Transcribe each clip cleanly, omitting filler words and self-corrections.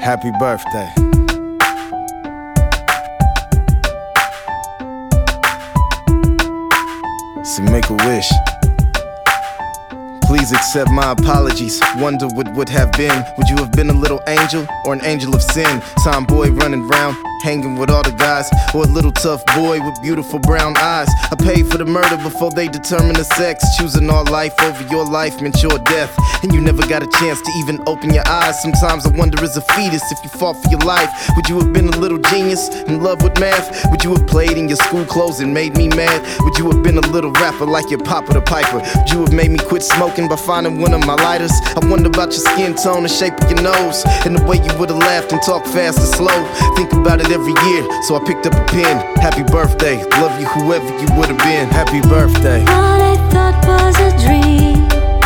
Happy birthday. So make a wish. Please accept my apologies. Wonder what would have been. Would you have been a little angel or an angel of sin? Tomboy running round, hanging with all the guys, or a little tough boy with beautiful brown eyes? I paid for the murder before they determined the sex. Choosing our life over your life meant your death, and you never got a chance to even open your eyes. Sometimes I wonder, as a fetus, if you fought for your life, would you have been a little genius in love with math? Would you have played in your school clothes and made me mad? Would you have been a little rapper like your Papa the Piper? Would you have made me quit smoking by finding one of my lighters? I wonder about your skin tone, the shape of your nose, and the way you would've laughed and talked fast or slow. Think about it every year, so I picked up a pen. Happy birthday, love you whoever you would've been. Happy birthday. What I thought was a dream,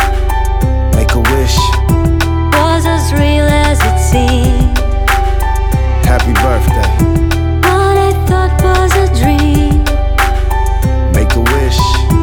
Make a wish. was as real as it seemed. Happy birthday. What I thought was a dream, Make a wish.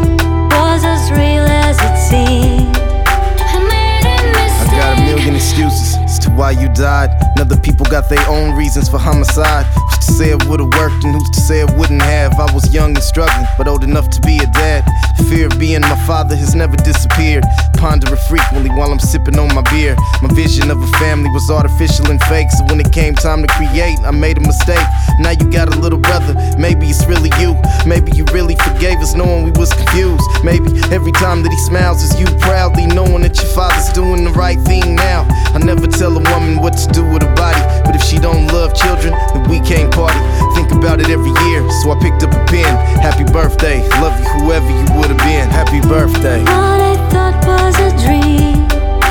was as real as it seemed. I made a I got a mistake. million excuses as to why you died, and other people got their own reasons for homicide. Who's to say it would've worked and who's to say it wouldn't have? I was young and struggling, but old enough to be a dad. The fear of being my father has never disappeared. Ponder it frequently while I'm sipping on my beer. My vision of a family was artificial and fake, so when it came time to create, I made a mistake. Now you got a little brother, maybe it's really you. Maybe you really forgave us knowing we was confused. Maybe every time that he smiles it's you proudly knowing that your father's doing the right thing now. I never tell a woman what to do with her body, but if she don't love children, then we can't party. Think about it every year, so I picked up a pen. Happy birthday, love you whoever you would've been. Happy birthday. What I thought was a dream,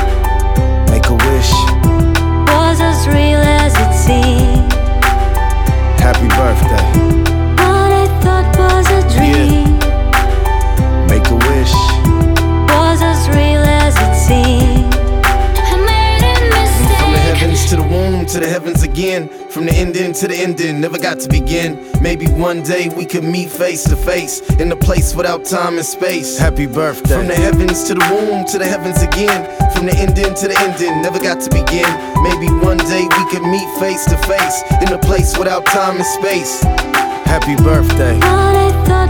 Make a wish. was as real as it seemed. Happy birthday. What I thought was a dream, Make a wish. was as real as it seemed. I made a mistake. From the heavens to the womb, to the heavens again. From the ending to the ending, never got to begin. Maybe one day we could meet face to face, in a place without time and space. Happy birthday. From the heavens to the womb, to the heavens again. From the ending to the ending, never got to begin. Maybe one day we could meet face to face, in a place without time and space. Happy birthday. What I thought